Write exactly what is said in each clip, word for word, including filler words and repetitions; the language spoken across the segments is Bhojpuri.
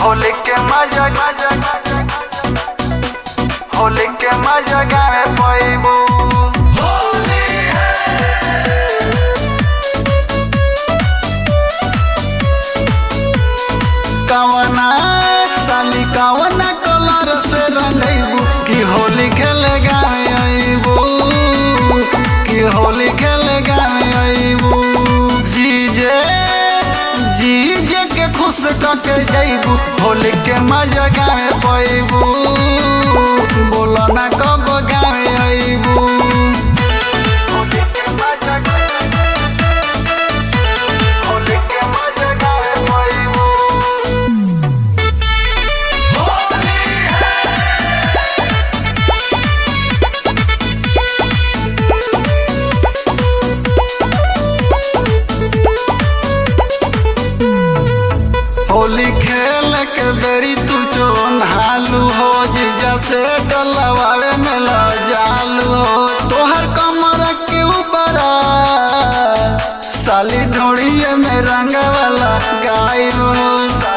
होली के मजा मजा होली के मजा गावे पैबू कवना साली कवना कलर से रंगैबू कि होली खेले गावे आईबू कि होली खेले गावे आईबू जीजे जीजे के खुश करके जाइबू होली के मजा गावे पैबू बोला ना कब गावे आईबू होली के मजा होली के मजा गावे पैबू होली खेल के बेरी तू जो नहालू हो जीजा से डलवावे में ल जालू हो तोहर कमर के ऊपर साली ढोड़िए में रंग वाला गायब हो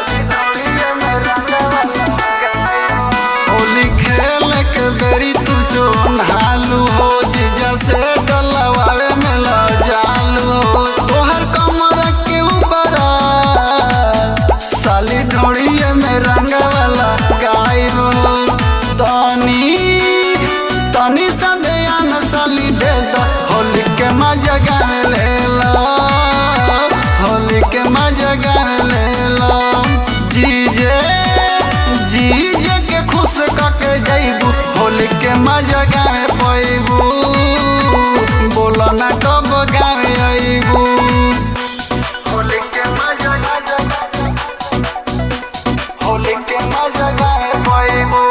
होली खेल के बेरी तू जो नहालू हो जीजा से डलवावे में ल जालू हो तोहर कमर के ऊपर साली ढोड़िए में रंग वाला गायब हो तनी तनी सदैन साली दे दो होली के मजा गावे ले लो होली के मजा गावे ले लो जीजे जीजे के खुश करके जाइबू होली के मजा गावे पैबू बोला ना कब गावे आईबू होली के मजा होली के मजा गावे पैबू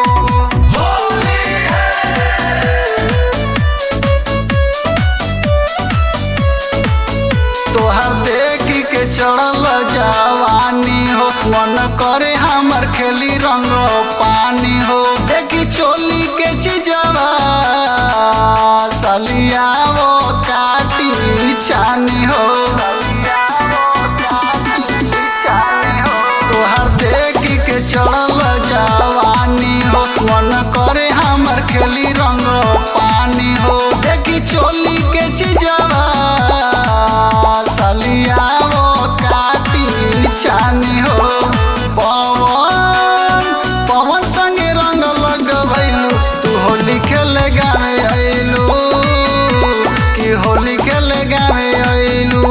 तोहर देखी के चढ़ल जवानी हो मन करे हमर खेली रंग पानी हो देखी चोली के चीजवा सलिया वो काटी छानी हो तोहर देखी के चढ़ल जवानी हो मन करे हमर खेली रंग पानी हो देखी चोली के चीजवा सलिया वो काटी छानी हो पवन पवन संगे रंग लगवैलू तू होली खेले गावे आइलू कि होली खेले गावे आइलू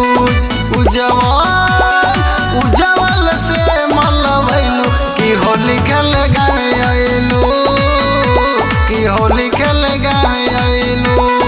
उजवल उजवल से मलवैलू कि होली खेले गावे आइलू कि होली खेले गावे आइलू।